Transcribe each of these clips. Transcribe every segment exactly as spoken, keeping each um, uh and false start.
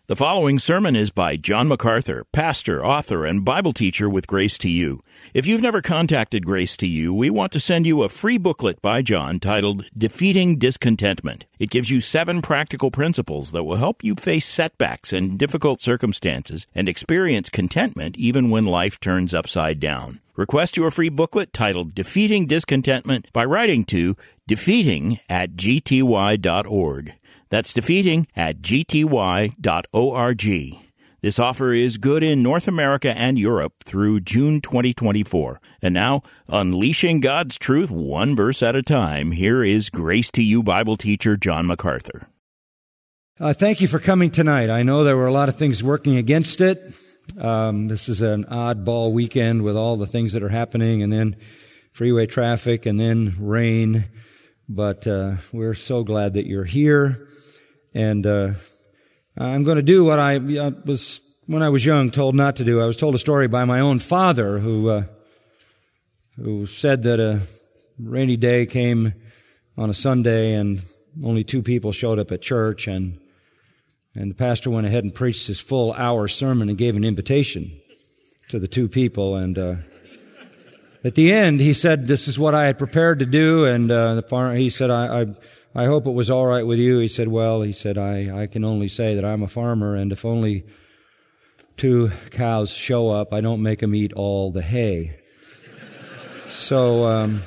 The following sermon is by John MacArthur, pastor, author, and Bible teacher with Grace to You. If you've never contacted Grace to You, we want to send you a free booklet by John titled Defeating Discontentment. It gives you seven practical principles that will help you face setbacks and difficult circumstances and experience contentment even when life turns upside down. Request your free booklet titled Defeating Discontentment by writing to defeating at g t y dot org. That's defeating at g t y dot org. This offer is good in North America and Europe through June twenty twenty-four. And now, unleashing God's truth one verse at a time, here is Grace to You Bible teacher John MacArthur. Uh, thank you for coming tonight. I know there were a lot of things working against it. Um, this is an oddball weekend with all the things that are happening, and then freeway traffic, and then rain. But uh, we're so glad that you're here. And uh I'm going to do what I, I was, when I was young, told not to do. I was told a story by my own father who uh who said that a rainy day came on a Sunday and only two people showed up at church, and and the pastor went ahead and preached his full hour sermon and gave an invitation to the two people. And uh at the end, he said, "This is what I had prepared to do." And uh the farmer, he said, I, I I hope it was all right with you." He said, "Well," he said, I, I can only say that I'm a farmer, and if only two cows show up, I don't make them eat all the hay." So, um,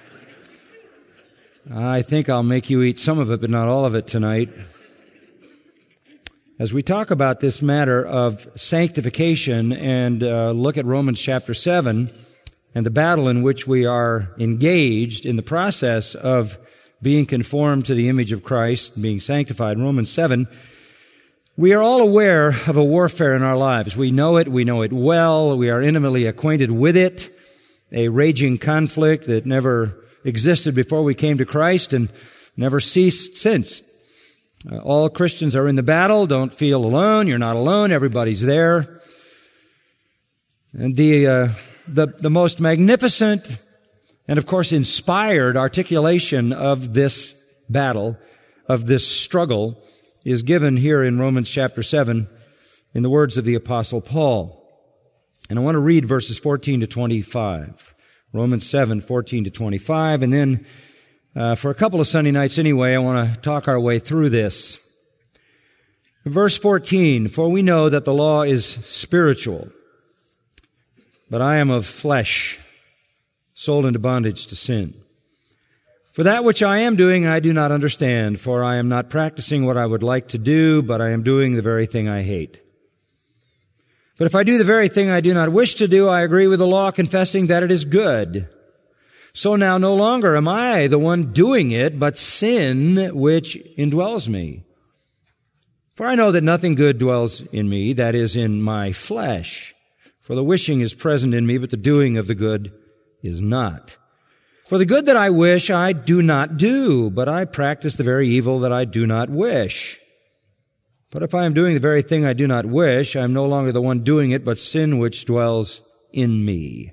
I think I'll make you eat some of it, but not all of it tonight. As we talk about this matter of sanctification and uh, look at Romans chapter seven and the battle in which we are engaged in the process of being conformed to the image of Christ, being sanctified. In Romans seven, we are all aware of a warfare in our lives. We know it, we know it well, we are intimately acquainted with it, a raging conflict that never existed before we came to Christ and never ceased since. Uh, all Christians are in the battle. Don't feel alone. You're not alone. Everybody's there. And the, uh, the, the most magnificent and, of course, inspired articulation of this battle, of this struggle, is given here in Romans chapter seven in the words of the Apostle Paul. And I want to read verses fourteen to twenty-five. Romans seven, fourteen to twenty-five. And then, uh, for a couple of Sunday nights anyway, I want to talk our way through this. Verse fourteen, "For we know that the law is spiritual, but I am of flesh, sold into bondage to sin. For that which I am doing I do not understand, for I am not practicing what I would like to do, but I am doing the very thing I hate. But if I do the very thing I do not wish to do, I agree with the law, confessing that it is good. So now no longer am I the one doing it, but sin which indwells me. For I know that nothing good dwells in me, that is, in my flesh. For the wishing is present in me, but the doing of the good is not. For the good that I wish I do not do, but I practice the very evil that I do not wish. But if I am doing the very thing I do not wish, I am no longer the one doing it, but sin which dwells in me.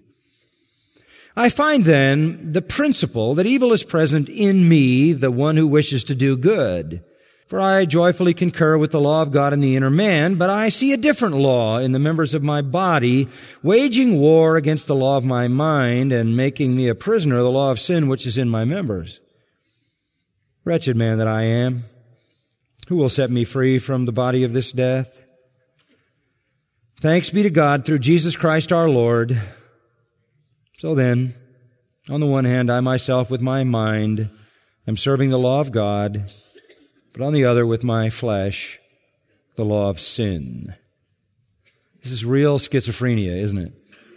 I find then the principle that evil is present in me, the one who wishes to do good. For I joyfully concur with the law of God in the inner man, but I see a different law in the members of my body, waging war against the law of my mind and making me a prisoner of the law of sin which is in my members. Wretched man that I am, who will set me free from the body of this death? Thanks be to God through Jesus Christ our Lord. So then, on the one hand, I myself with my mind am serving the law of God, but on the other, with my flesh, the law of sin." This is real schizophrenia, isn't it?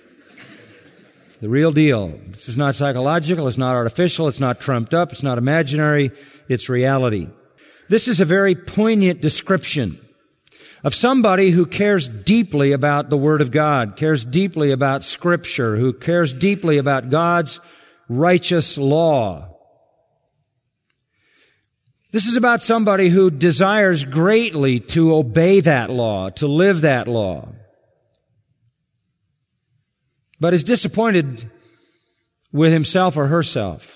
The real deal. This is not psychological, it's not artificial, it's not trumped up, it's not imaginary, it's reality. This is a very poignant description of somebody who cares deeply about the Word of God, cares deeply about Scripture, who cares deeply about God's righteous law. This is about somebody who desires greatly to obey that law, to live that law, but is disappointed with himself or herself.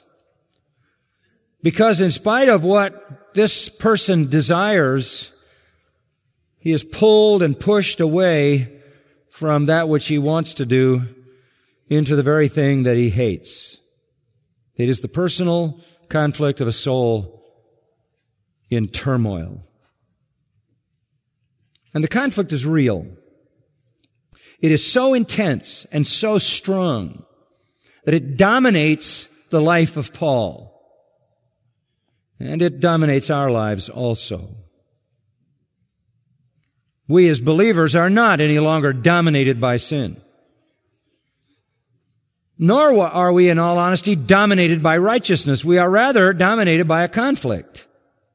Because in spite of what this person desires, He is pulled and pushed away from that which he wants to do into the very thing that he hates. It is the personal conflict of a soul in turmoil. And the conflict is real. It is so intense and so strong that it dominates the life of Paul. And it dominates our lives also. We as believers are not any longer dominated by sin. Nor are we, in all honesty, dominated by righteousness. We are rather dominated by a conflict.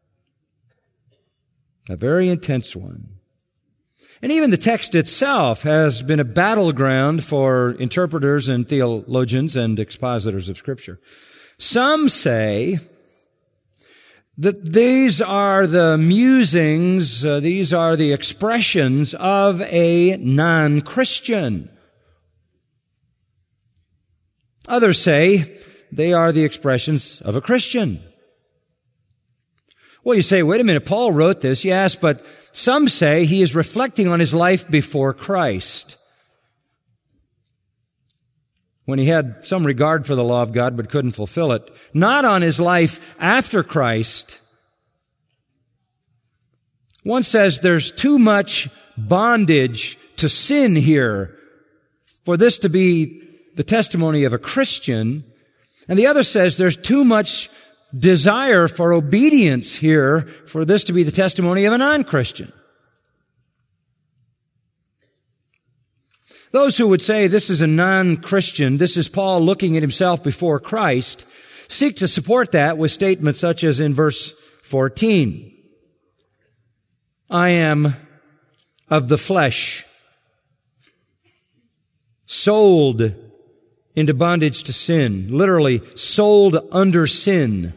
A very intense one. And even the text itself has been a battleground for interpreters and theologians and expositors of Scripture. Some say that these are the musings, uh, these are the expressions of a non-Christian. Others say they are the expressions of a Christian. Well, you say, wait a minute, Paul wrote this, yes, but some say he is reflecting on his life before Christ, when he had some regard for the law of God but couldn't fulfill it. Not on his life after Christ. One says there's too much bondage to sin here for this to be the testimony of a Christian. And the other says there's too much desire for obedience here for this to be the testimony of a non-Christian. Those who would say this is a non-Christian, this is Paul looking at himself before Christ, seek to support that with statements such as in verse fourteen. I am of the flesh, sold into bondage to sin, literally sold under sin.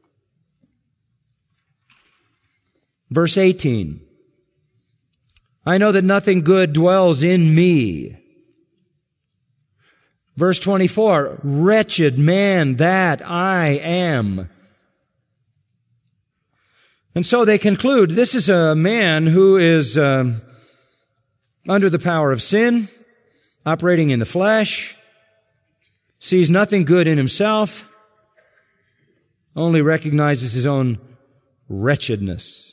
Verse eighteen, I know that nothing good dwells in me. Verse twenty-four, wretched man that I am. And so they conclude, this is a man who is um, under the power of sin, operating in the flesh, sees nothing good in himself, only recognizes his own wretchedness.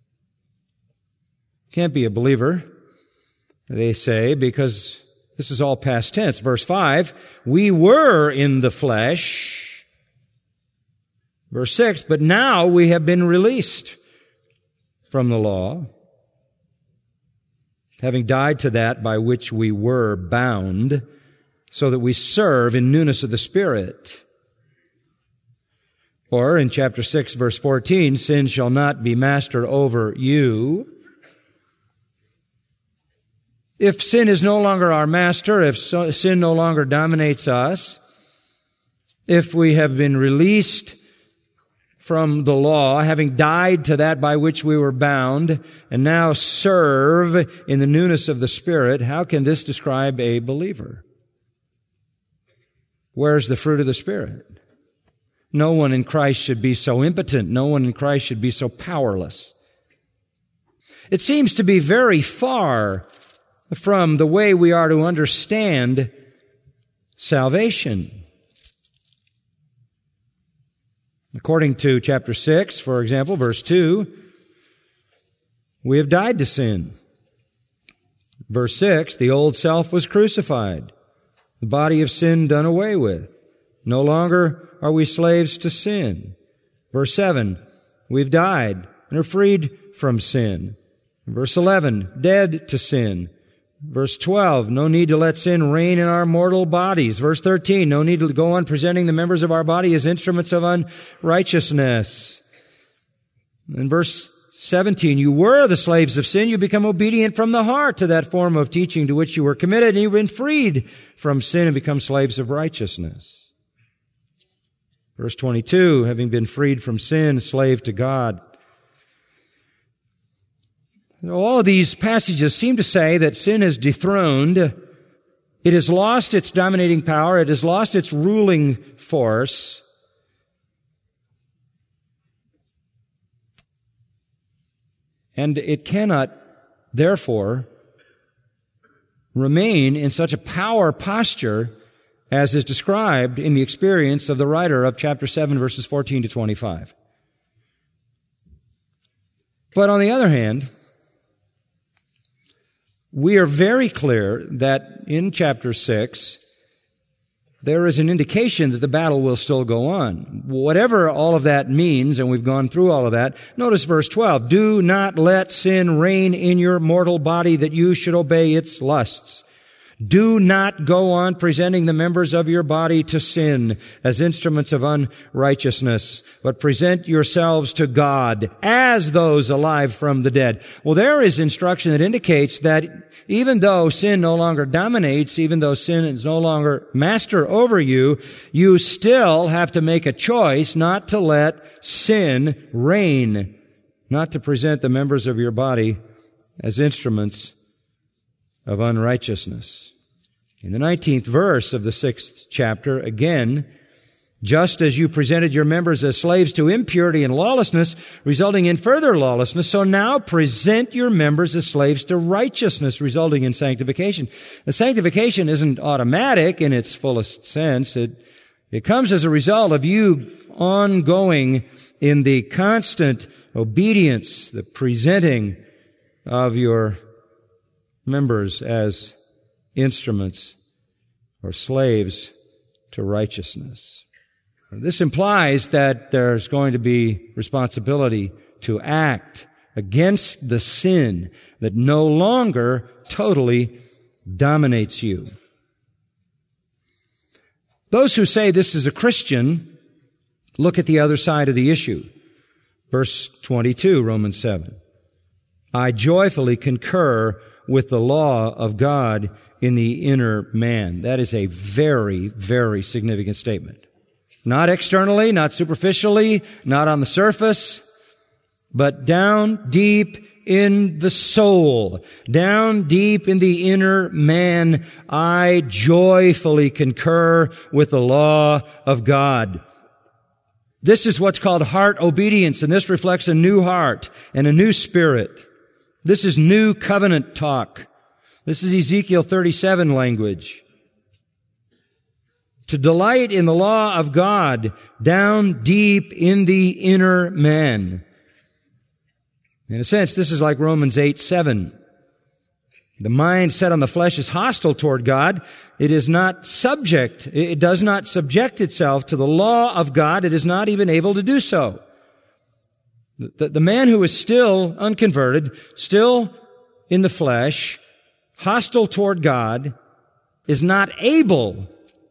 Can't be a believer, they say, because this is all past tense. Verse five, we were in the flesh. Verse six, but now we have been released from the law, having died to that by which we were bound, so that we serve in newness of the Spirit. Or in chapter six, verse fourteen, sin shall not be master over you. If sin is no longer our master, if sin no longer dominates us, if we have been released from the law, having died to that by which we were bound, and now serve in the newness of the Spirit, how can this describe a believer? Where's the fruit of the Spirit? No one in Christ should be so impotent. No one in Christ should be so powerless. It seems to be very far from the way we are to understand salvation. According to chapter six, for example, verse two, we have died to sin. Verse six, the old self was crucified, the body of sin done away with. No longer are we slaves to sin. Verse seven, we've died and are freed from sin. Verse eleven, dead to sin. Verse twelve, no need to let sin reign in our mortal bodies. Verse thirteen, no need to go on presenting the members of our body as instruments of unrighteousness. In verse seventeen, you were the slaves of sin. You become obedient from the heart to that form of teaching to which you were committed, and you've been freed from sin and become slaves of righteousness. Verse twenty-two, having been freed from sin, slave to God. All of these passages seem to say that sin is dethroned. It has lost its dominating power. It has lost its ruling force. And it cannot therefore, remain in such a power posture as is described in the experience of the writer of chapter seven, verses fourteen to twenty-five. But on the other hand, we are very clear that in chapter six, there is an indication that the battle will still go on. Whatever all of that means, and we've gone through all of that, notice verse twelve. Do not let sin reign in your mortal body that you should obey its lusts. Do not go on presenting the members of your body to sin as instruments of unrighteousness, but present yourselves to God as those alive from the dead. Well, there is instruction that indicates that even though sin no longer dominates, even though sin is no longer master over you, you still have to make a choice not to let sin reign, not to present the members of your body as instruments of unrighteousness. In the nineteenth verse of the sixth chapter, again, just as you presented your members as slaves to impurity and lawlessness, resulting in further lawlessness, so now present your members as slaves to righteousness, resulting in sanctification. The sanctification isn't automatic in its fullest sense. It, it comes as a result of you ongoing in the constant obedience, the presenting of your members as instruments or slaves to righteousness. This implies that there's going to be responsibility to act against the sin that no longer totally dominates you. Those who say this is a Christian look at the other side of the issue. Verse twenty-two, Romans seven. I joyfully concur with the law of God in the inner man. That is a very, very significant statement. Not externally, not superficially, not on the surface, but down deep in the soul, down deep in the inner man, I joyfully concur with the law of God. This is what's called heart obedience, and this reflects a new heart and a new spirit. This is new covenant talk. This is Ezekiel thirty-seven language. To delight in the law of God down deep in the inner man. In a sense, this is like Romans eight seven. The mind set on the flesh is hostile toward God. It is not subject. It does not subject itself to the law of God. It is not even able to do so. The, the man who is still unconverted, still in the flesh, hostile toward God, is not able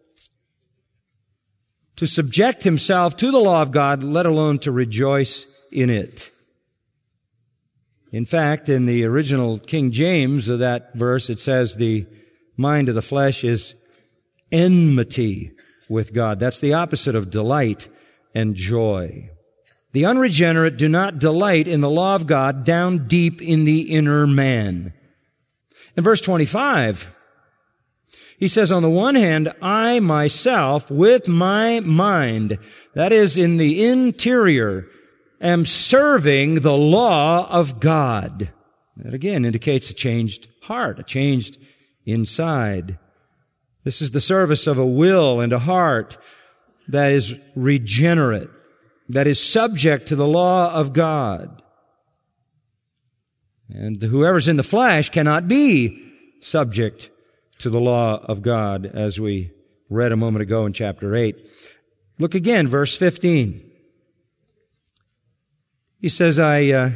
to subject himself to the law of God, let alone to rejoice in it. In fact, in the original King James of that verse, it says the mind of the flesh is enmity with God. That's the opposite of delight and joy. The unregenerate do not delight in the law of God down deep in the inner man. In verse twenty-five, he says, on the one hand, I myself with my mind, that is in the interior, am serving the law of God. That again indicates a changed heart, a changed inside. This is the service of a will and a heart that is regenerate, that is subject to the law of God. And whoever's in the flesh cannot be subject to the law of God, as we read a moment ago in chapter eight. Look again, verse fifteen. He says, I, uh,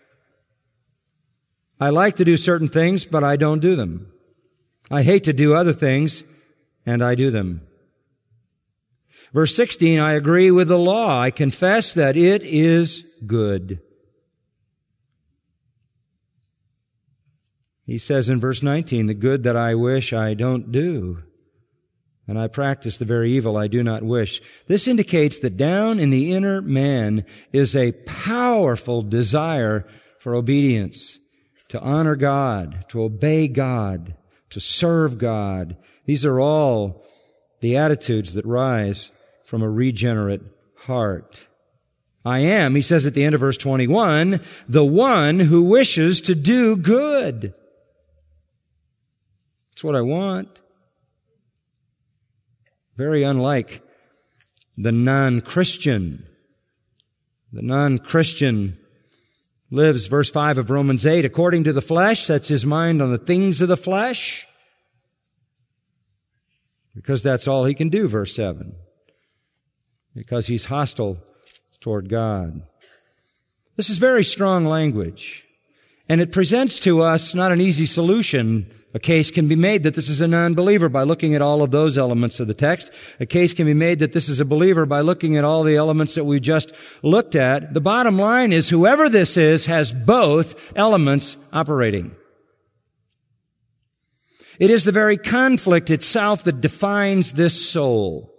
I like to do certain things, but I don't do them. I hate to do other things, and I do them. Verse sixteen, I agree with the law. I confess that it is good. He says in verse nineteen, the good that I wish I don't do, and I practice the very evil I do not wish. This indicates that down in the inner man is a powerful desire for obedience, to honor God, to obey God, to serve God. These are all the attitudes that rise from a regenerate heart. I am, he says at the end of verse twenty-one, the one who wishes to do good. That's what I want. Very unlike the non-Christian. The non-Christian lives, verse five of Romans eight, according to the flesh, sets his mind on the things of the flesh, because that's all he can do, verse seven, because he's hostile toward God. This is very strong language, and it presents to us not an easy solution. A case can be made that this is a non-believer by looking at all of those elements of the text. A case can be made that this is a believer by looking at all the elements that we just looked at. The bottom line is whoever this is has both elements operating. It is the very conflict itself that defines this soul.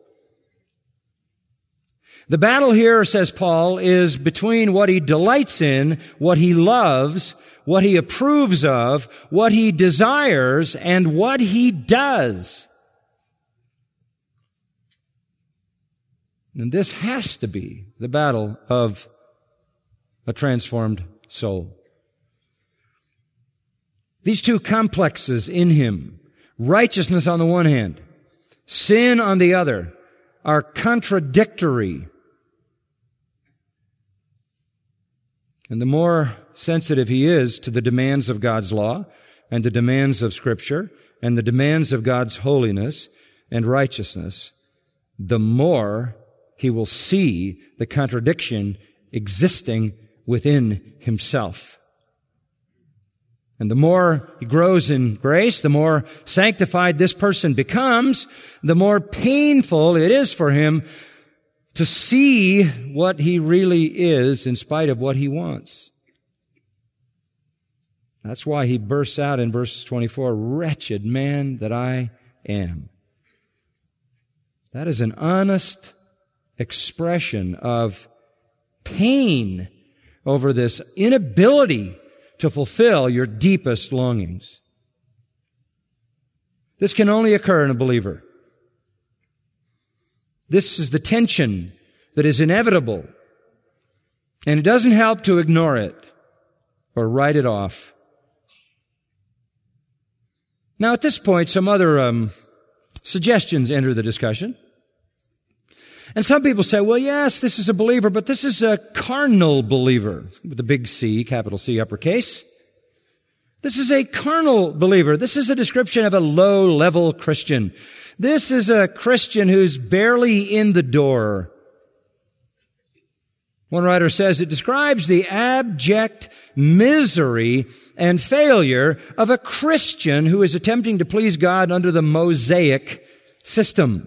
The battle here, says Paul, is between what he delights in, what he loves, what he approves of, what he desires, and what he does. And this has to be the battle of a transformed soul. These two complexes in him, righteousness on the one hand, sin on the other, are contradictory. And the more sensitive he is to the demands of God's law and the demands of Scripture and the demands of God's holiness and righteousness, the more he will see the contradiction existing within himself. And the more he grows in grace, the more sanctified this person becomes, the more painful it is for him to see what he really is in spite of what he wants. That's why he bursts out in verse twenty-four, wretched man that I am. That is an honest expression of pain over this inability to fulfill your deepest longings. This can only occur in a believer. This is the tension that is inevitable, and it doesn't help to ignore it or write it off. Now, at this point, some other um, suggestions enter the discussion. And some people say, well, yes, this is a believer, but this is a carnal believer, with the big C, capital C, uppercase. This is a carnal believer. This is a description of a low-level Christian. This is a Christian who's barely in the door. One writer says it describes the abject misery and failure of a Christian who is attempting to please God under the Mosaic system.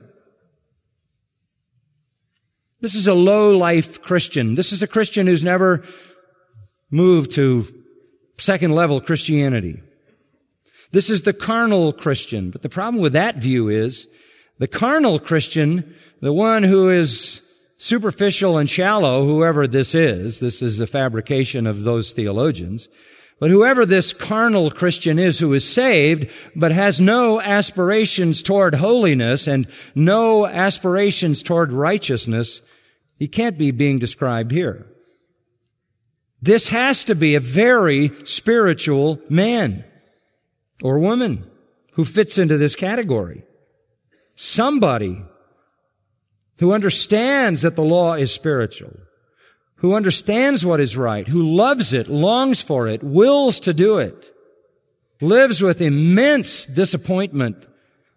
This is a low-life Christian. This is a Christian who's never moved to second-level Christianity. This is the carnal Christian. But the problem with that view is the carnal Christian, the one who is superficial and shallow, whoever this is, this is a fabrication of those theologians, but whoever this carnal Christian is who is saved but has no aspirations toward holiness and no aspirations toward righteousness, he can't be being described here. This has to be a very spiritual man or woman who fits into this category. Somebody who understands that the law is spiritual, who understands what is right, who loves it, longs for it, wills to do it, lives with immense disappointment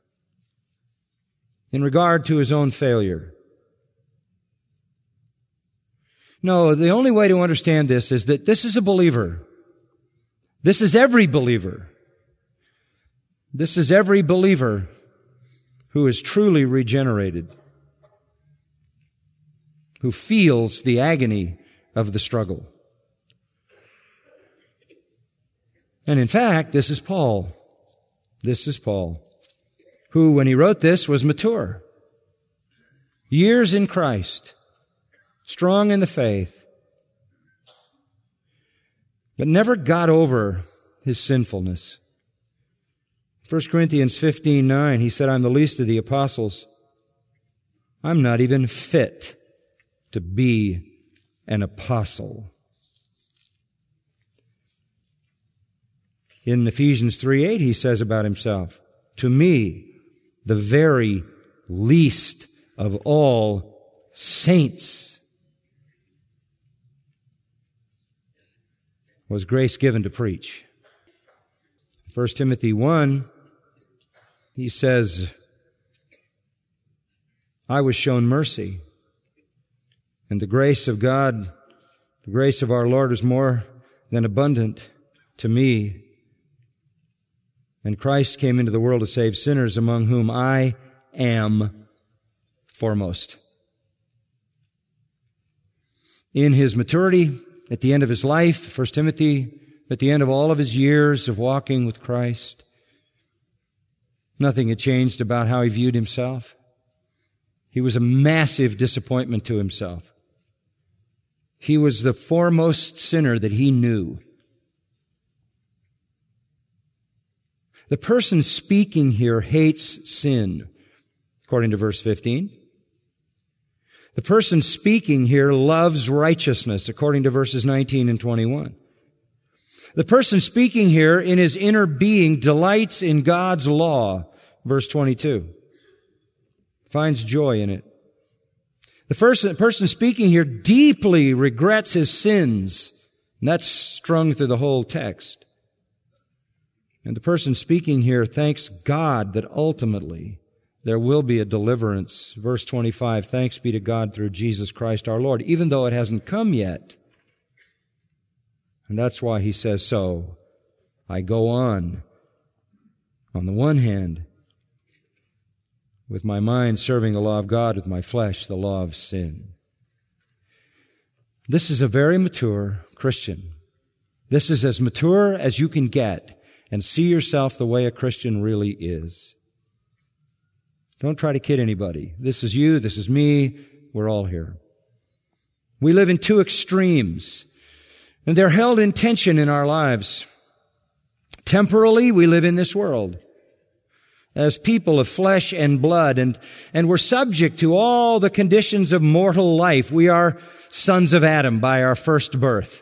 in regard to his own failure. No, the only way to understand this is that this is a believer. This is every believer. This is every believer who is truly regenerated, who feels the agony of the struggle. And in fact, this is Paul. This is Paul, who, when he wrote this, was mature. Years in Christ, strong in the faith, but never got over his sinfulness. First Corinthians fifteen nine, he said, I'm the least of the apostles. I'm not even fit to be an apostle. In Ephesians three eight, he says about himself, to me, the very least of all saints, was grace given to preach. First Timothy one, he says, I was shown mercy, and the grace of God, the grace of our Lord is more than abundant to me. And Christ came into the world to save sinners, among whom I am foremost. In his maturity, at the end of his life, First Timothy, at the end of all of his years of walking with Christ, nothing had changed about how he viewed himself. He was a massive disappointment to himself. He was the foremost sinner that he knew. The person speaking here hates sin, according to verse fifteen. The person speaking here loves righteousness, according to verses nineteen and twenty-one. The person speaking here in his inner being delights in God's law, verse twenty-two. Finds joy in it. The first person speaking here deeply regrets his sins, and that's strung through the whole text. And the person speaking here thanks God that ultimately there will be a deliverance. Verse twenty-five, thanks be to God through Jesus Christ our Lord, even though it hasn't come yet. And that's why he says, so I go on, on the one hand, with my mind serving the law of God, with my flesh the law of sin. This is a very mature Christian. This is as mature as you can get, and see yourself the way a Christian really is. Don't try to kid anybody. This is you, this is me, we're all here. We live in two extremes, and they're held in tension in our lives. Temporally, we live in this world as people of flesh and blood, and, and we're subject to all the conditions of mortal life. We are sons of Adam by our first birth.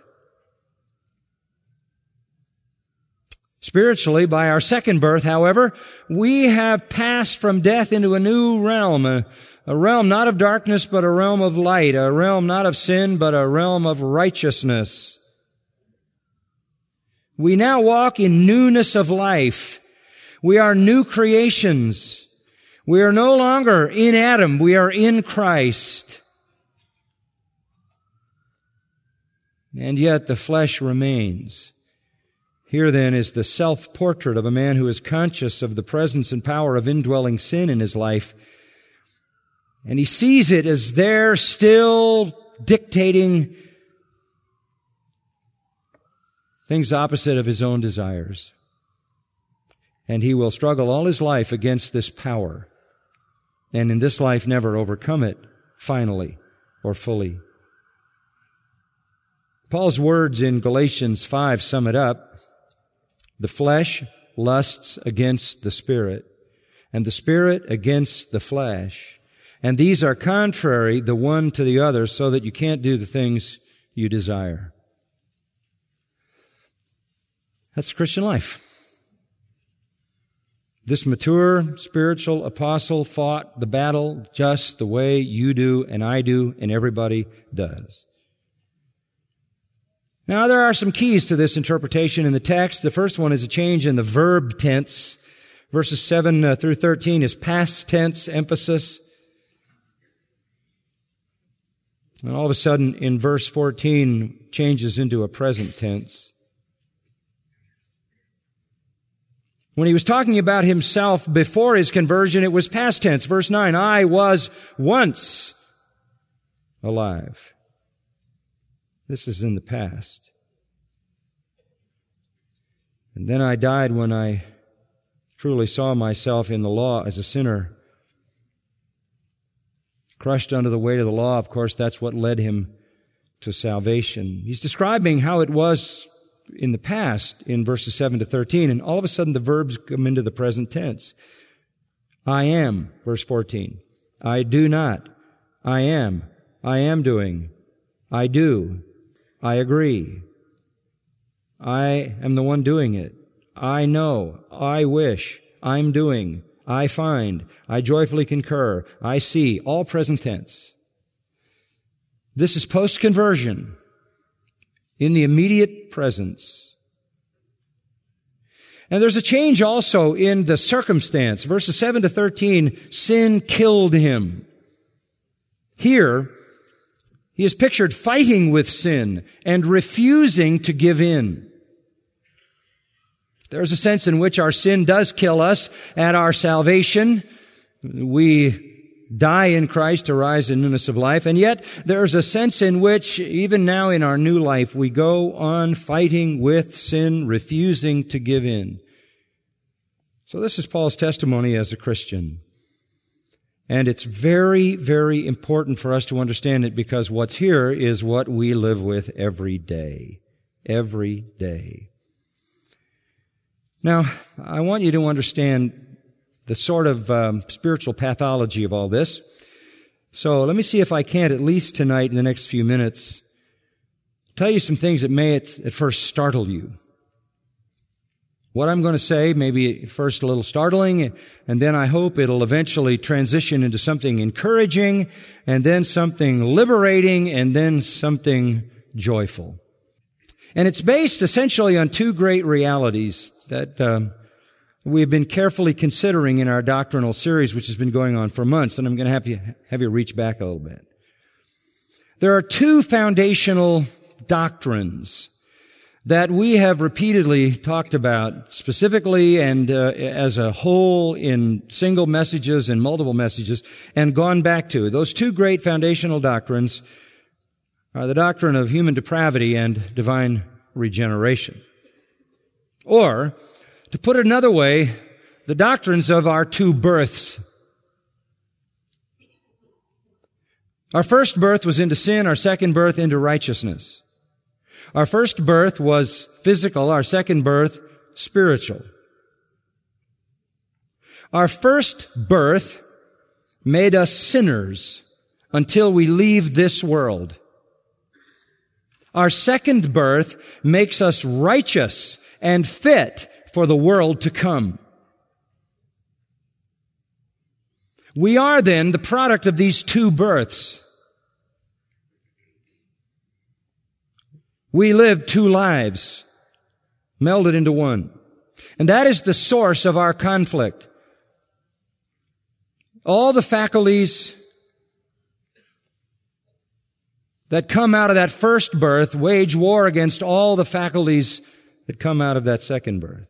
Spiritually, by our second birth, however, we have passed from death into a new realm, a, a realm not of darkness, but a realm of light, a realm not of sin, but a realm of righteousness. We now walk in newness of life. We are new creations. We are no longer in Adam. We are in Christ. And yet the flesh remains. Here then is the self-portrait of a man who is conscious of the presence and power of indwelling sin in his life. And he sees it as there still dictating things opposite of his own desires. And he will struggle all his life against this power. And in this life never overcome it finally or fully. Paul's words in Galatians five sum it up. The flesh lusts against the Spirit, and the Spirit against the flesh. And these are contrary the one to the other, so that you can't do the things you desire. That's Christian life. This mature spiritual apostle fought the battle just the way you do and I do and everybody does. Now, there are some keys to this interpretation in the text. The first one is a change in the verb tense. Verses seven through thirteen is past tense emphasis. And all of a sudden, in verse fourteen, changes into a present tense. When he was talking about himself before his conversion, it was past tense. Verse nine, I was once alive. This is in the past. And then I died when I truly saw myself in the law as a sinner. Crushed under the weight of the law, of course, that's what led him to salvation. He's describing how it was in the past in verses seven to thirteen, and all of a sudden the verbs come into the present tense. I am, verse fourteen. I do not. I am. I am doing. I do. I agree. I am the one doing it. I know. I wish. I'm doing. I find. I joyfully concur. I see. All present tense. This is post-conversion in the immediate presence. And there's a change also in the circumstance. Verses seven to thirteen, sin killed him. Here, he is pictured fighting with sin and refusing to give in. There's a sense in which our sin does kill us at our salvation. We die in Christ to rise in newness of life. And yet there's a sense in which even now in our new life, we go on fighting with sin, refusing to give in. So this is Paul's testimony as a Christian. And it's very, very important for us to understand it, because what's here is what we live with every day. Every day. Now, I want you to understand the sort of um, spiritual pathology of all this. So let me see if I can't, at least tonight in the next few minutes, tell you some things that may at, at first startle you. What I'm going to say may be at first a little startling, and then I hope it'll eventually transition into something encouraging, and then something liberating, and then something joyful. And it's based essentially on two great realities that um, we've been carefully considering in our doctrinal series, which has been going on for months, and I'm going to have you have you reach back a little bit. There are two foundational doctrines that we have repeatedly talked about, specifically and uh, as a whole in single messages and multiple messages, and gone back to. Those two great foundational doctrines are the doctrine of human depravity and divine regeneration. Or, to put it another way, the doctrines of our two births. Our first birth was into sin, our second birth into righteousness. Our first birth was physical, our second birth spiritual. Our first birth made us sinners until we leave this world. Our second birth makes us righteous and fit for the world to come. We are then the product of these two births. We live two lives, melded into one. And that is the source of our conflict. All the faculties that come out of that first birth wage war against all the faculties that come out of that second birth.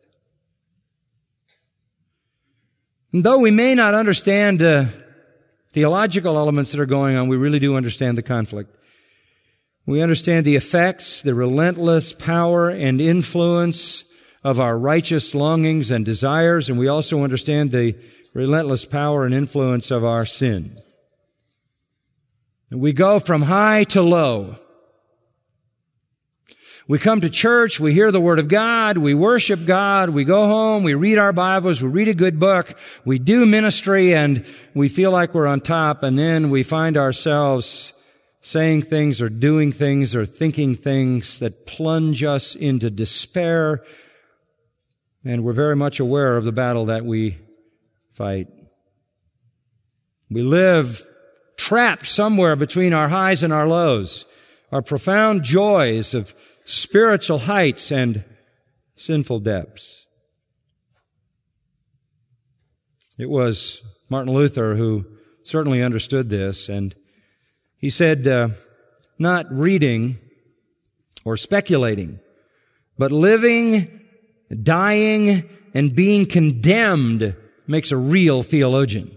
And though we may not understand the theological elements that are going on, we really do understand the conflict. We understand the effects, the relentless power and influence of our righteous longings and desires, and we also understand the relentless power and influence of our sin. We go from high to low. We come to church, we hear the Word of God, we worship God, we go home, we read our Bibles, we read a good book, we do ministry, and we feel like we're on top, and then we find ourselves saying things or doing things or thinking things that plunge us into despair, and we're very much aware of the battle that we fight. We live trapped somewhere between our highs and our lows, our profound joys of spiritual heights and sinful depths. It was Martin Luther who certainly understood this, and he said, uh, not reading or speculating, but living, dying, and being condemned makes a real theologian.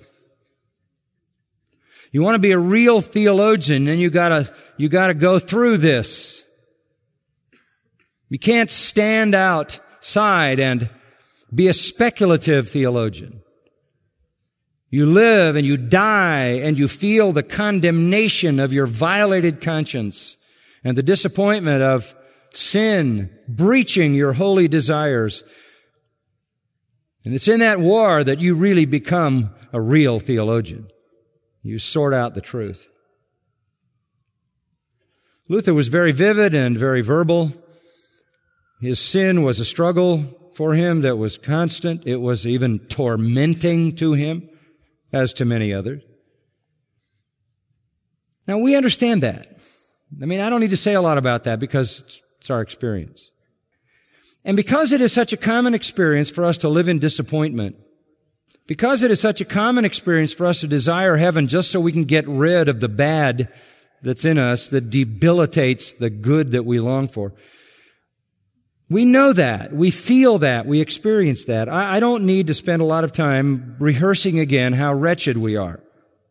You want to be a real theologian, then you gotta, you gotta go through this. You can't stand outside and be a speculative theologian. You live and you die and you feel the condemnation of your violated conscience and the disappointment of sin breaching your holy desires. And it's in that war that you really become a real theologian. You sort out the truth. Luther was very vivid and very verbal. His sin was a struggle for him that was constant. It was even tormenting to him, as to many others. Now, we understand that. I mean, I don't need to say a lot about that because it's, it's our experience. And because it is such a common experience for us to live in disappointment, because it is such a common experience for us to desire heaven just so we can get rid of the bad that's in us that debilitates the good that we long for, we know that. We feel that. We experience that. I, I don't need to spend a lot of time rehearsing again how wretched we are.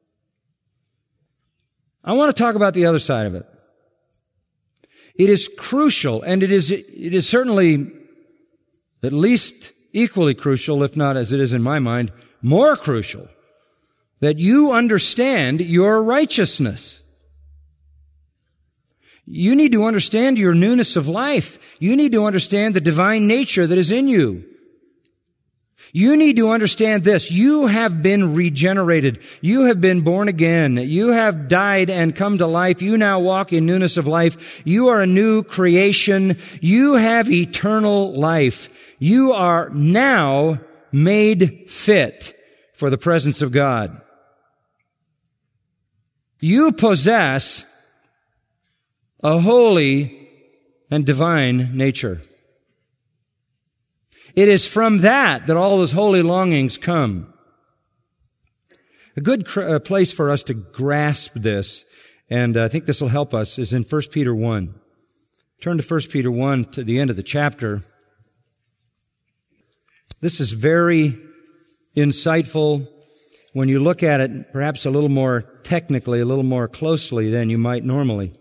I want to talk about the other side of it. It is crucial, and it is, it is certainly at least equally crucial, if not, as it is in my mind, more crucial, that you understand your righteousness. You need to understand your newness of life. You need to understand the divine nature that is in you. You need to understand this. You have been regenerated. You have been born again. You have died and come to life. You now walk in newness of life. You are a new creation. You have eternal life. You are now made fit for the presence of God. You possess a holy and divine nature. It is from that that all those holy longings come. A good cr- uh, place for us to grasp this, and uh, I think this will help us, is in First Peter one. Turn to First Peter one to the end of the chapter. This is very insightful when you look at it perhaps a little more technically, a little more closely than you might normally.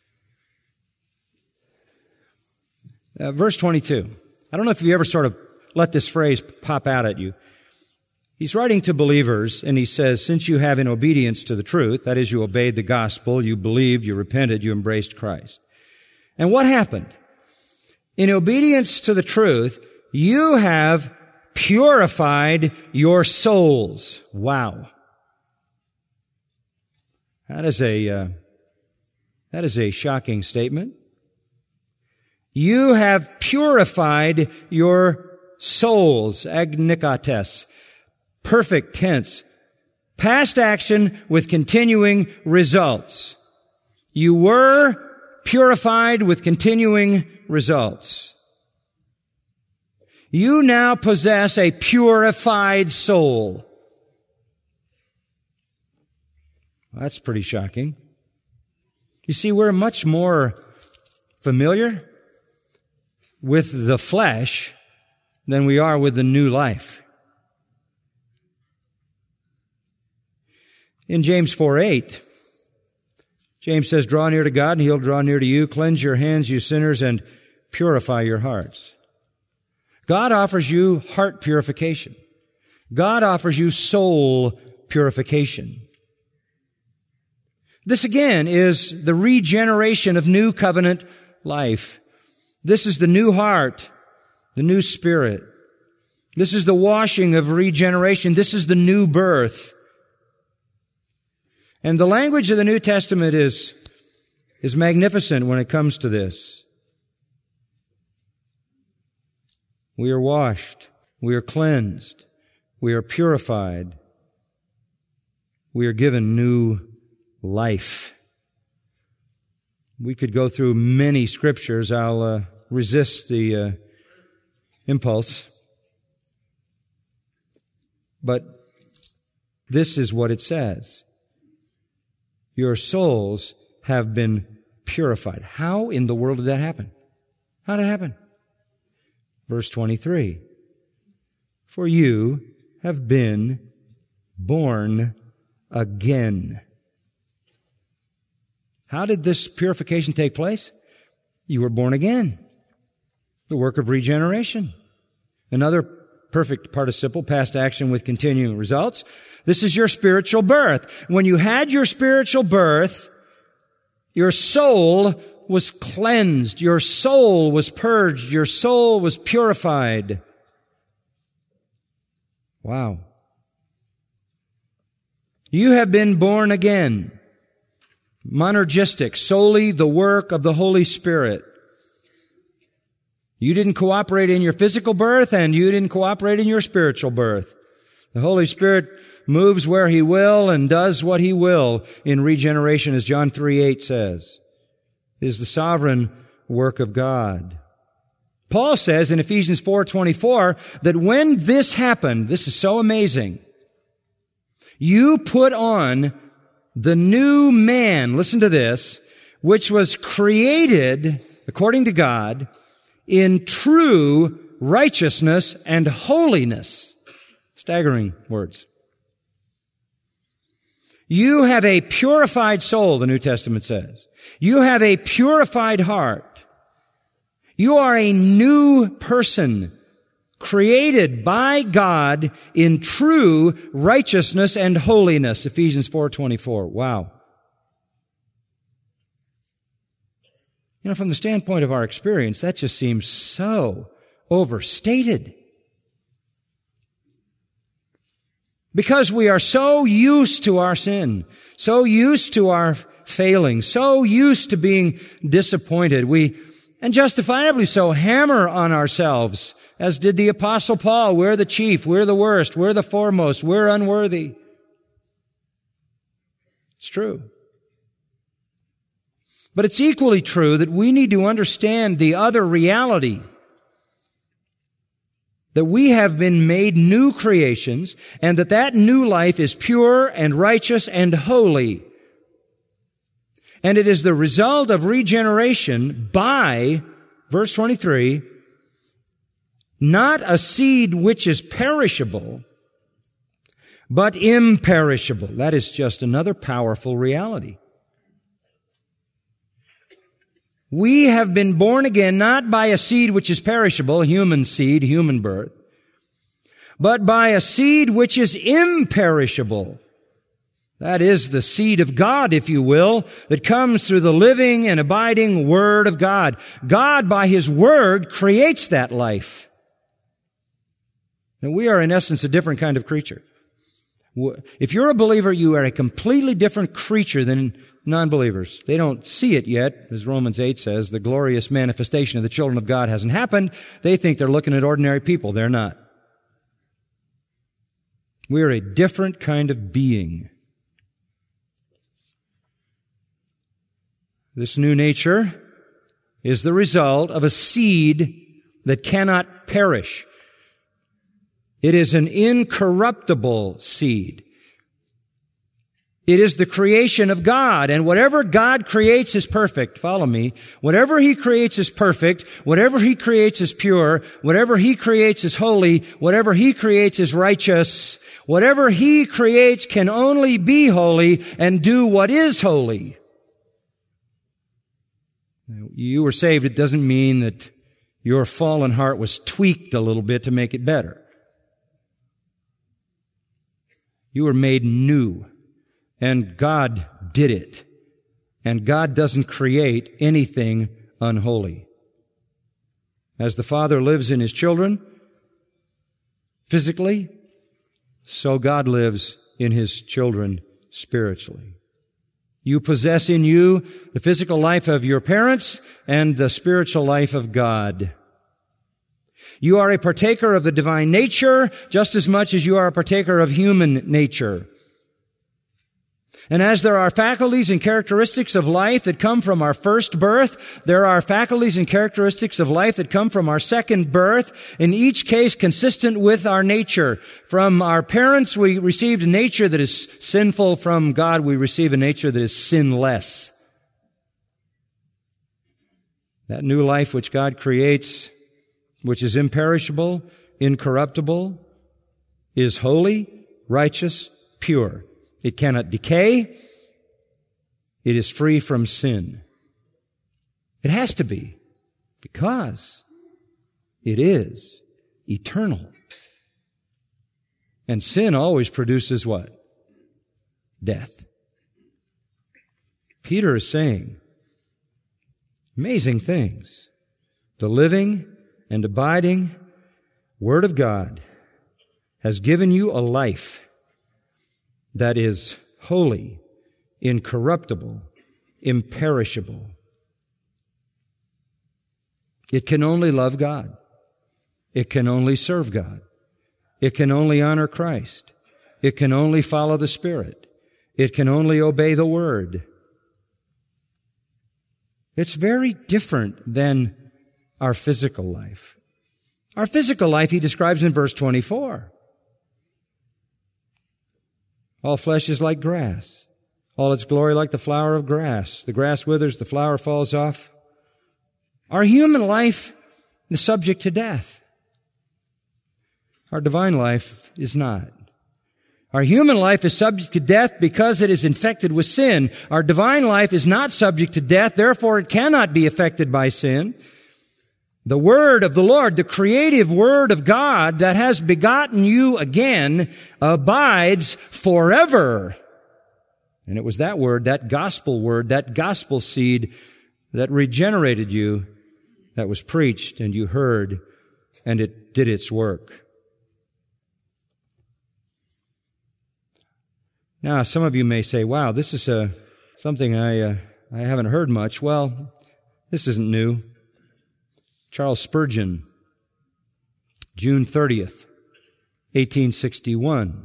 Uh, verse twenty-two. I don't know if you ever sort of let this phrase pop out at you. He's writing to believers, and he says, since you have in obedience to the truth, that is, you obeyed the gospel, you believed, you repented, you embraced Christ. And what happened? In obedience to the truth, you have purified your souls. Wow. That is a, uh, that is a shocking statement. You have purified your souls, agnikates, perfect tense, past action with continuing results. You were purified with continuing results. You now possess a purified soul. That's pretty shocking. You see, we're much more familiar with the flesh than we are with the new life. In James four eight, James says, draw near to God and he'll draw near to you. Cleanse your hands, you sinners, and purify your hearts. God offers you heart purification. God offers you soul purification. This again is the regeneration of new covenant life. This is the new heart, the new spirit. This is the washing of regeneration. This is the new birth. And the language of the New Testament is, is magnificent when it comes to this. We are washed. We are cleansed. We are purified. We are given new life. We could go through many scriptures. I'll uh, resist the uh, impulse. But this is what it says. Your souls have been purified. How in the world did that happen? How did it happen? Verse twenty-three. For you have been born again. How did this purification take place? You were born again. The work of regeneration. Another perfect participle, past action with continuing results. This is your spiritual birth. When you had your spiritual birth, your soul was cleansed. Your soul was purged. Your soul was purified. Wow. You have been born again. monergistic, solely the work of the Holy Spirit. You didn't cooperate in your physical birth, and you didn't cooperate in your spiritual birth. The Holy Spirit moves where He will and does what He will in regeneration, as John three eight says. It is the sovereign work of God. Paul says in Ephesians four twenty-four that when this happened, this is so amazing, you put on the new man, listen to this, which was created, according to God, in true righteousness and holiness. Staggering words. You have a purified soul, the New Testament says. You have a purified heart. You are a new person, created by God in true righteousness and holiness. Ephesians four twenty-four. Wow. You know, from the standpoint of our experience, that just seems so overstated. Because we are so used to our sin, so used to our failing, so used to being disappointed, we, and justifiably so, hammer on ourselves, as did the Apostle Paul. We're the chief, we're the worst, we're the foremost, we're unworthy. It's true. But it's equally true that we need to understand the other reality, that we have been made new creations, and that that new life is pure and righteous and holy. And it is the result of regeneration by, verse twenty-three, not a seed which is perishable, but imperishable. That is just another powerful reality. We have been born again not by a seed which is perishable, human seed, human birth, but by a seed which is imperishable. That is the seed of God, if you will, that comes through the living and abiding Word of God. God, by His Word, creates that life. And we are, in essence, a different kind of creature. If you're a believer, you are a completely different creature than non-believers. They don't see it yet. As Romans eight says, the glorious manifestation of the children of God hasn't happened. They think they're looking at ordinary people. They're not. We're a different kind of being. This new nature is the result of a seed that cannot perish. It is an incorruptible seed. It is the creation of God, and whatever God creates is perfect. Follow me. Whatever He creates is perfect. Whatever He creates is pure. Whatever He creates is holy. Whatever He creates is righteous. Whatever He creates can only be holy and do what is holy. Now, you were saved. It doesn't mean that your fallen heart was tweaked a little bit to make it better. You were made new, and God did it. And God doesn't create anything unholy. As the Father lives in His children, physically, so God lives in His children spiritually. You possess in you the physical life of your parents and the spiritual life of God. You are a partaker of the divine nature just as much as you are a partaker of human nature. And as there are faculties and characteristics of life that come from our first birth, there are faculties and characteristics of life that come from our second birth, in each case consistent with our nature. From our parents, we received a nature that is sinful. From God, we receive a nature that is sinless. That new life which God creates, which is imperishable, incorruptible, is holy, righteous, pure. It cannot decay. It is free from sin. It has to be, because it is eternal. And sin always produces what? Death. Peter is saying amazing things. The living and abiding Word of God has given you a life that is holy, incorruptible, imperishable. It can only love God. It can only serve God. It can only honor Christ. It can only follow the Spirit. It can only obey the Word. It's very different than our physical life. Our physical life he describes in verse twenty-four. All flesh is like grass, all its glory like the flower of grass. The grass withers, the flower falls off. Our human life is subject to death. Our divine life is not. Our human life is subject to death because it is infected with sin. Our divine life is not subject to death, therefore it cannot be affected by sin. The Word of the Lord, the creative Word of God that has begotten you again, abides forever. And it was that Word, that gospel Word, that gospel seed that regenerated you, that was preached and you heard, and it did its work. Now, some of you may say, wow, this is uh, something I, uh, I haven't heard much. Well, this isn't new. Charles Spurgeon, June thirtieth, eighteen sixty-one,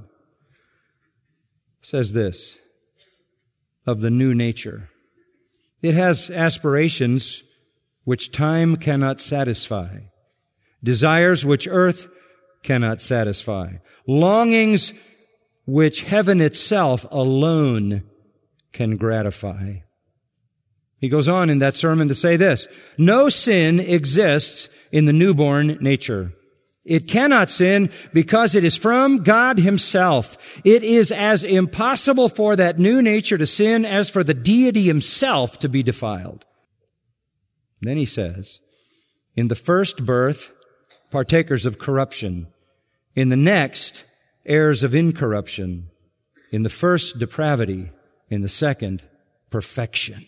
says this of the new nature. It has aspirations which time cannot satisfy, desires which earth cannot satisfy, longings which heaven itself alone can gratify. He goes on in that sermon to say this: no sin exists in the newborn nature. It cannot sin because it is from God Himself. It is as impossible for that new nature to sin as for the deity Himself to be defiled. Then he says, in the first birth, partakers of corruption. In the next, heirs of incorruption. In the first, depravity. In the second, perfection.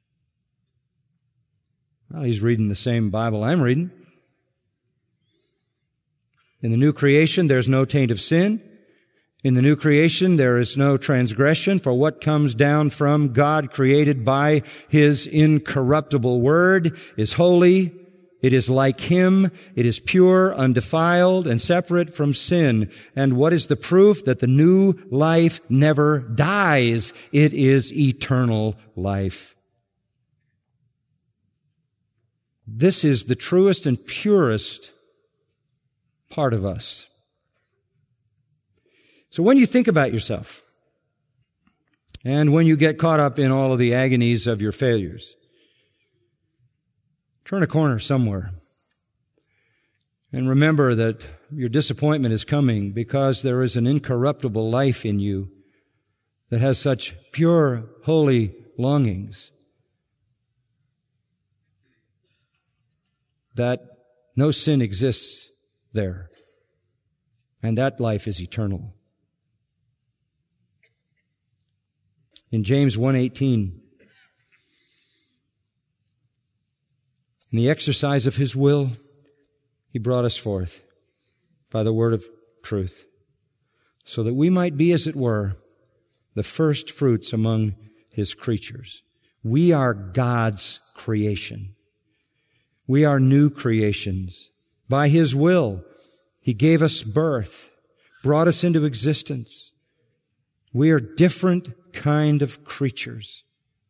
Well, he's reading the same Bible I'm reading. In the new creation, there's no taint of sin. In the new creation, there is no transgression, for what comes down from God, created by His incorruptible Word, is holy. It is like Him. It is pure, undefiled, and separate from sin. And what is the proof that the new life never dies? It is eternal life. This is the truest and purest part of us. So when you think about yourself, and when you get caught up in all of the agonies of your failures, turn a corner somewhere and remember that your disappointment is coming because there is an incorruptible life in you that has such pure, holy longings that no sin exists there, and that life is eternal. In James one eighteen, in the exercise of His will, He brought us forth by the word of truth, so that we might be, as it were, the first fruits among His creatures. We are God's creation. We are new creations. By His will, He gave us birth, brought us into existence. We are different kind of creatures.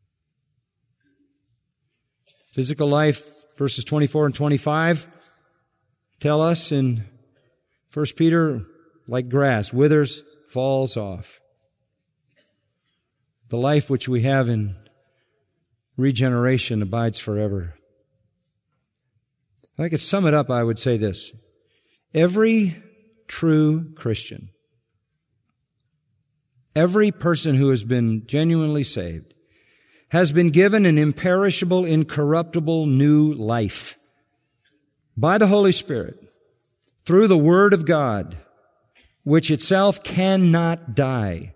Physical life, verses twenty-four and twenty-five, tell us in First Peter, like grass, withers, falls off. The life which we have in regeneration abides forever. If I could sum it up, I would say this. Every true Christian, every person who has been genuinely saved, has been given an imperishable, incorruptible new life by the Holy Spirit through the Word of God, which itself cannot die.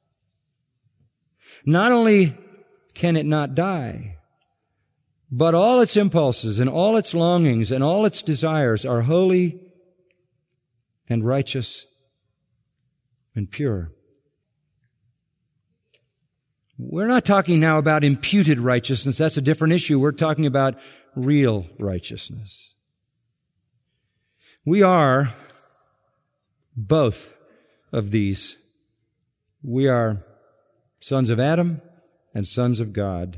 Not only can it not die, but all its impulses and all its longings and all its desires are holy and righteous and pure. We're not talking now about imputed righteousness. That's a different issue. We're talking about real righteousness. We are both of these. We are sons of Adam and sons of God.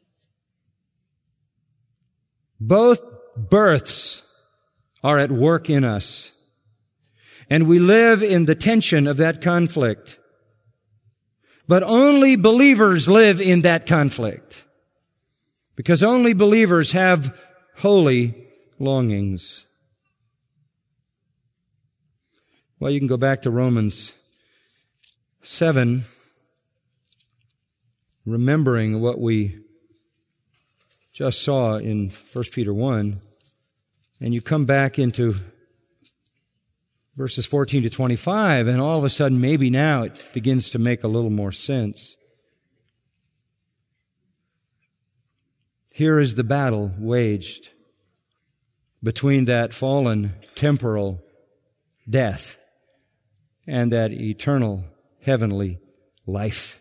Both births are at work in us, and we live in the tension of that conflict. But only believers live in that conflict, because only believers have holy longings. Well, you can go back to Romans seven, remembering what we just saw in First Peter one, and you come back into verses fourteen to twenty-five, and all of a sudden, maybe now it begins to make a little more sense. Here is the battle waged between that fallen temporal death and that eternal heavenly life.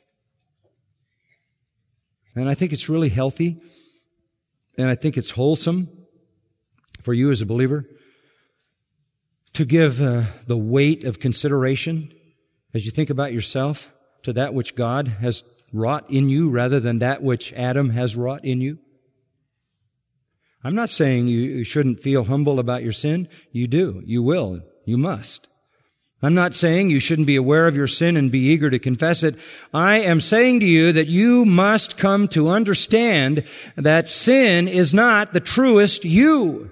And I think it's really healthy, and I think it's wholesome for you as a believer to give uh, the weight of consideration as you think about yourself to that which God has wrought in you rather than that which Adam has wrought in you. I'm not saying you, you shouldn't feel humble about your sin. You do. You will. You must. I'm not saying you shouldn't be aware of your sin and be eager to confess it. I am saying to you that you must come to understand that sin is not the truest you.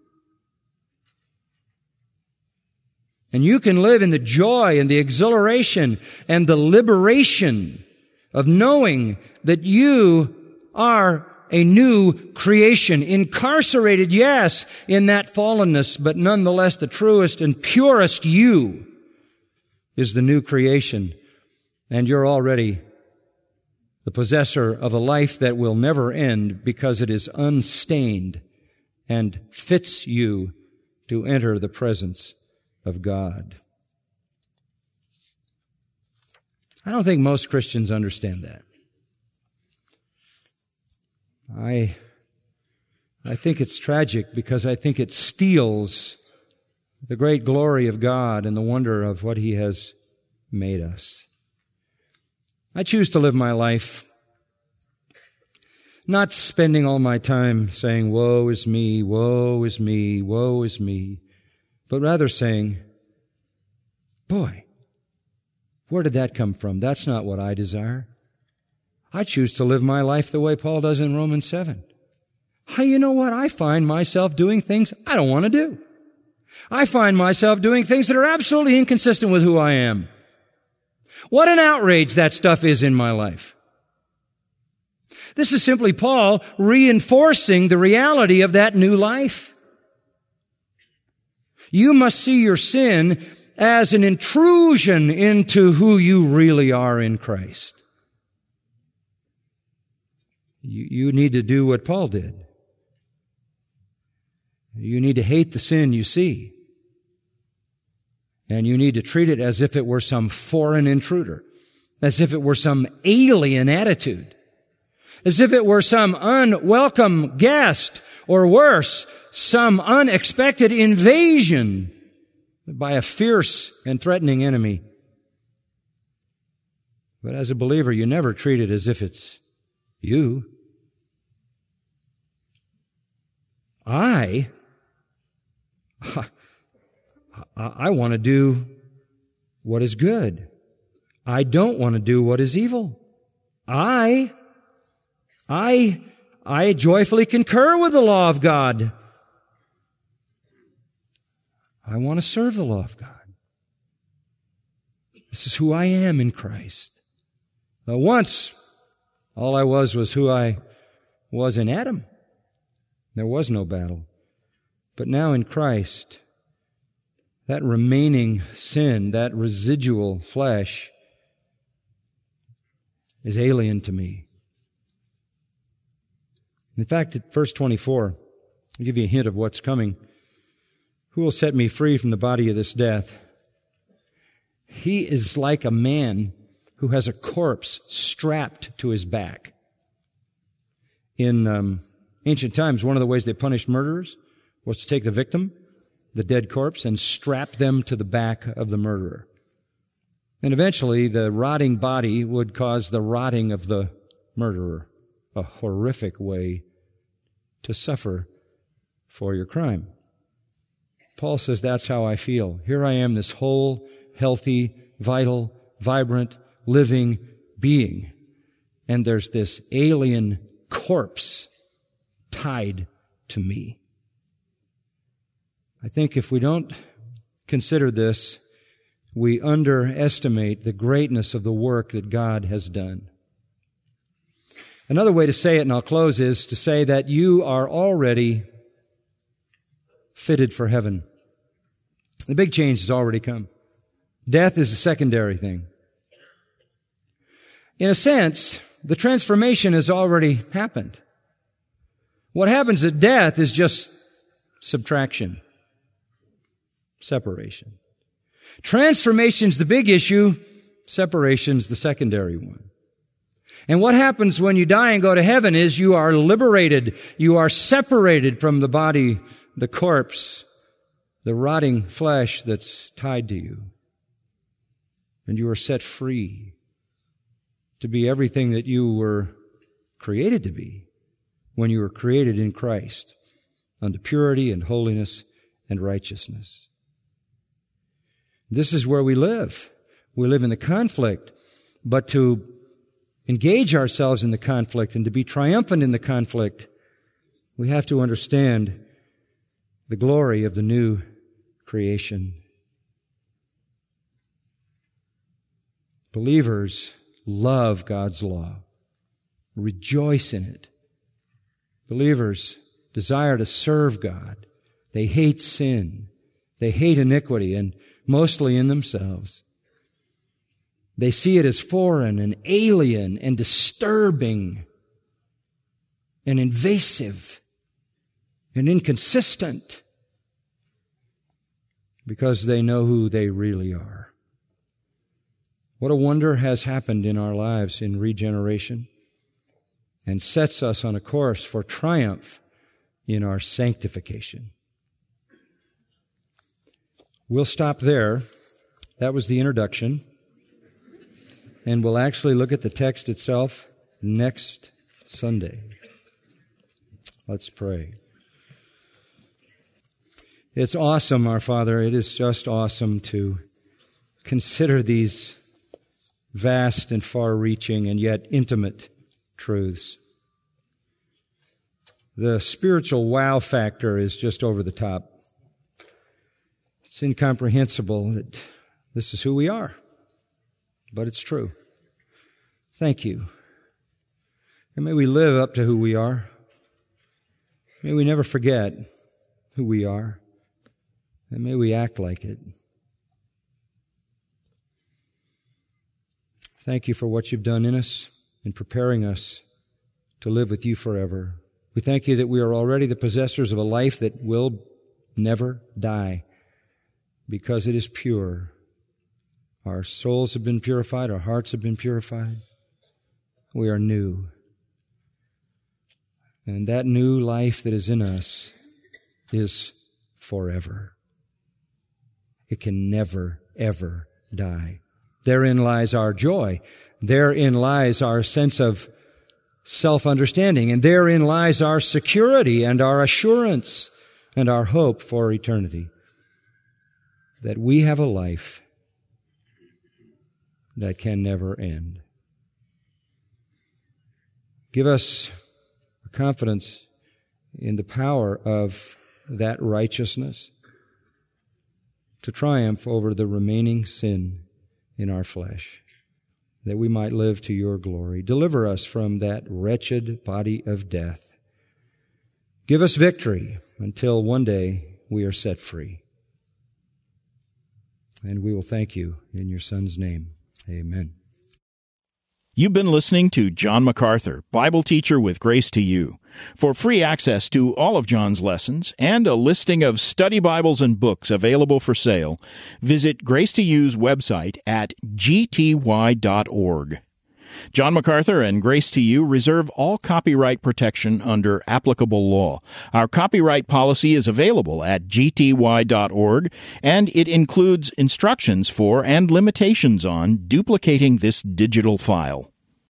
And you can live in the joy and the exhilaration and the liberation of knowing that you are a new creation, incarcerated, yes, in that fallenness, but nonetheless the truest and purest you is the new creation. And you're already the possessor of a life that will never end because it is unstained and fits you to enter the presence of God. I don't think most Christians understand that. I, I think it's tragic because I think it steals the great glory of God and the wonder of what He has made us. I choose to live my life not spending all my time saying, woe is me, woe is me, woe is me, but rather saying, boy, where did that come from? That's not what I desire. I choose to live my life the way Paul does in Romans seven. Hey, you know what? I find myself doing things I don't want to do. I find myself doing things that are absolutely inconsistent with who I am. What an outrage that stuff is in my life. This is simply Paul reinforcing the reality of that new life. You must see your sin as an intrusion into who you really are in Christ. You, you need to do what Paul did. You need to hate the sin you see. And you need to treat it as if it were some foreign intruder, as if it were some alien attitude, as if it were some unwelcome guest, or worse, some unexpected invasion by a fierce and threatening enemy. But as a believer, you never treat it as if it's you. I, I want to do what is good. I don't want to do what is evil. I, I, I joyfully concur with the law of God. I want to serve the law of God. This is who I am in Christ. Now, once, all I was was who I was in Adam. There was no battle. But now in Christ, that remaining sin, that residual flesh, is alien to me. In fact, at verse twenty-four, I'll give you a hint of what's coming. Who will set me free from the body of this death? He is like a man who has a corpse strapped to his back. In um, ancient times, one of the ways they punished murderers was to take the victim, the dead corpse, and strap them to the back of the murderer. And eventually, the rotting body would cause the rotting of the murderer, a horrific way to suffer for your crime. Paul says, that's how I feel. Here I am, this whole, healthy, vital, vibrant, living being. And there's this alien corpse tied to me. I think if we don't consider this, we underestimate the greatness of the work that God has done. Another way to say it, and I'll close, is to say that you are already fitted for heaven. The big change has already come. Death is a secondary thing. In a sense, the transformation has already happened. What happens at death is just subtraction, separation. Transformation's the big issue, separation's the secondary one. And what happens when you die and go to heaven is you are liberated. You are separated from the body, the corpse, the rotting flesh that's tied to you. And you are set free to be everything that you were created to be when you were created in Christ unto purity and holiness and righteousness. This is where we live. We live in the conflict, but to engage ourselves in the conflict and to be triumphant in the conflict, we have to understand the glory of the new creation. Believers love God's law, rejoice in it. Believers desire to serve God. They hate sin. They hate iniquity, and mostly in themselves. They see it as foreign and alien and disturbing and invasive and inconsistent because they know who they really are. What a wonder has happened in our lives in regeneration and sets us on a course for triumph in our sanctification. We'll stop there. That was the introduction. And we'll actually look at the text itself next Sunday. Let's pray. It's awesome, our Father. It is just awesome to consider these vast and far-reaching and yet intimate truths. The spiritual wow factor is just over the top. It's incomprehensible that this is who we are, but it's true. Thank you. And may we live up to who we are. May we never forget who we are, and may we act like it. Thank you for what you've done in us in preparing us to live with you forever. We thank you that we are already the possessors of a life that will never die because it is pure. Our souls have been purified. Our hearts have been purified. We are new. And that new life that is in us is forever. It can never, ever die. Therein lies our joy. Therein lies our sense of self-understanding. And therein lies our security and our assurance and our hope for eternity. That we have a life that can never end. Give us confidence in the power of that righteousness to triumph over the remaining sin in our flesh, that we might live to your glory. Deliver us from that wretched body of death. Give us victory until one day we are set free. And we will thank you in your Son's name. Amen. You've been listening to John MacArthur, Bible teacher with Grace to You. For free access to all of John's lessons and a listing of study Bibles and books available for sale, visit Grace to You's website at g t y dot org. John MacArthur and Grace to You reserve all copyright protection under applicable law. Our copyright policy is available at g t y dot org, and it includes instructions for and limitations on duplicating this digital file.